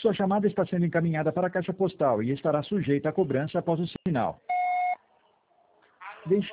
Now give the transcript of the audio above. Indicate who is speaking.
Speaker 1: Sua chamada está sendo encaminhada para a caixa postal e estará sujeita a cobrança após o sinal. Deixe